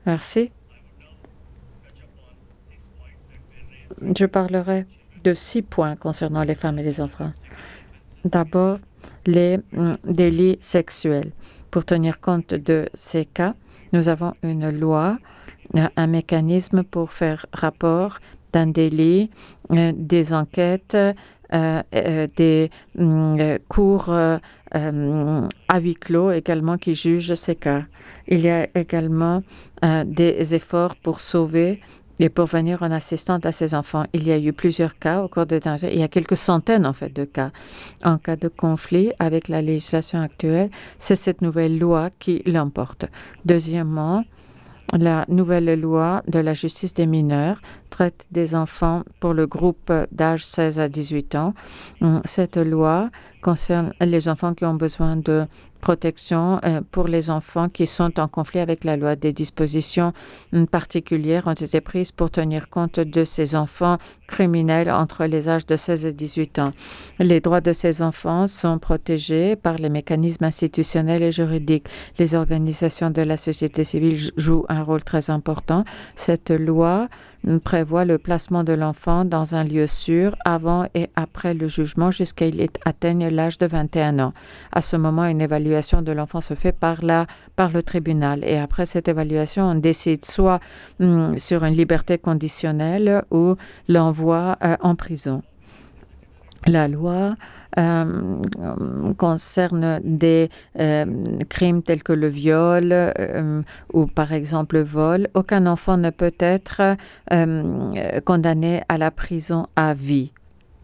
Merci. Je parlerai de 6 points concernant les femmes et les enfants. D'abord, les délits sexuels. Pour tenir compte de ces cas, nous avons une loi, un mécanisme pour faire rapport d'un délit, des enquêtes, des cours à huis clos également qui jugent ces cas. Il y a également des efforts pour sauver et pour venir en assistance à ces enfants. Il y a eu plusieurs cas au cours de derniers. Il y a quelques centaines en fait de cas. En cas de conflit avec la législation actuelle, c'est cette nouvelle loi qui l'emporte. Deuxièmement, la nouvelle loi de la justice des mineurs traite des enfants pour le groupe d'âge 16 à 18 ans. Cette loi concerne les enfants qui ont besoin de protection pour les enfants qui sont en conflit avec la loi. Des dispositions particulières ont été prises pour tenir compte de ces enfants criminels entre les âges de 16 et 18 ans. Les droits de ces enfants sont protégés par les mécanismes institutionnels et juridiques. Les organisations de la société civile jouent un rôle très important. Cette loi prévoit le placement de l'enfant dans un lieu sûr avant et après le jugement jusqu'à ce qu'il atteigne l'âge de 21 ans. À ce moment, une évaluation de l'enfant se fait par le tribunal. Et après cette évaluation, on décide soit sur une liberté conditionnelle ou l'envoi en prison. La loi concerne des crimes tels que le viol ou par exemple le vol. Aucun enfant ne peut être condamné à la prison à vie.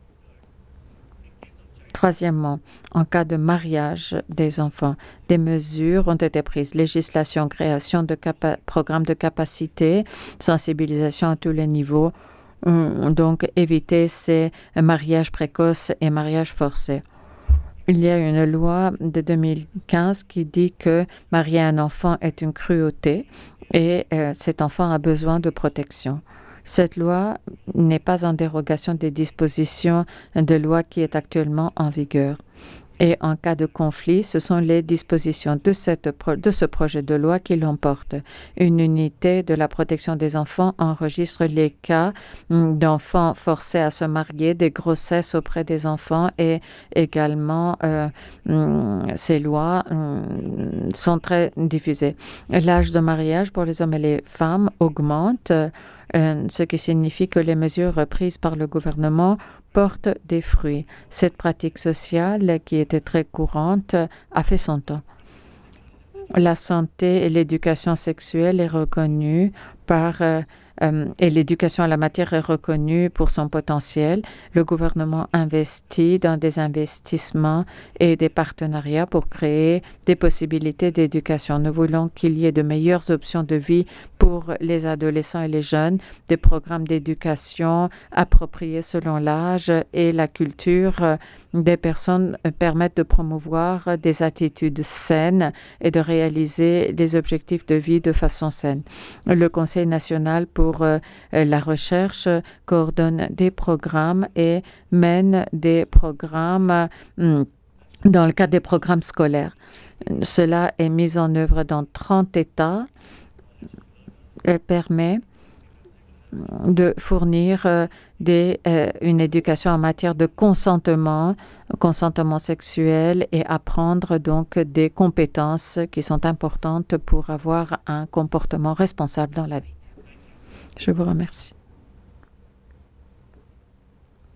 Troisièmement, en cas de mariage des enfants, des mesures ont été prises. Législation, création de programmes de capacité, sensibilisation à tous les niveaux. Donc, éviter ces mariages précoces et mariages forcés. Il y a une loi de 2015 qui dit que marier un enfant est une cruauté et cet enfant a besoin de protection. Cette loi n'est pas en dérogation des dispositions de loi qui est actuellement en vigueur. Et en cas de conflit, ce sont les dispositions de ce projet de loi qui l'emportent. Une unité de la protection des enfants enregistre les cas d'enfants forcés à se marier, des grossesses auprès des enfants et également ces lois sont très diffusées. L'âge de mariage pour les hommes et les femmes augmente. Ce qui signifie que les mesures prises par le gouvernement portent des fruits. Cette pratique sociale, qui était très courante, a fait son temps. La santé et l'éducation sexuelle est reconnue et l'éducation à la matière est reconnue pour son potentiel. Le gouvernement investit dans des investissements et des partenariats pour créer des possibilités d'éducation. Nous voulons qu'il y ait de meilleures options de vie pour les adolescents et les jeunes, des programmes d'éducation appropriés selon l'âge et la culture des personnes permettent de promouvoir des attitudes saines et de réaliser des objectifs de vie de façon saine. Le Conseil national pour la recherche coordonne des programmes et mène des programmes dans le cadre des programmes scolaires. Cela est mis en œuvre dans 30 États et permet de fournir une éducation en matière de consentement sexuel et apprendre donc des compétences qui sont importantes pour avoir un comportement responsable dans la vie. Je vous remercie.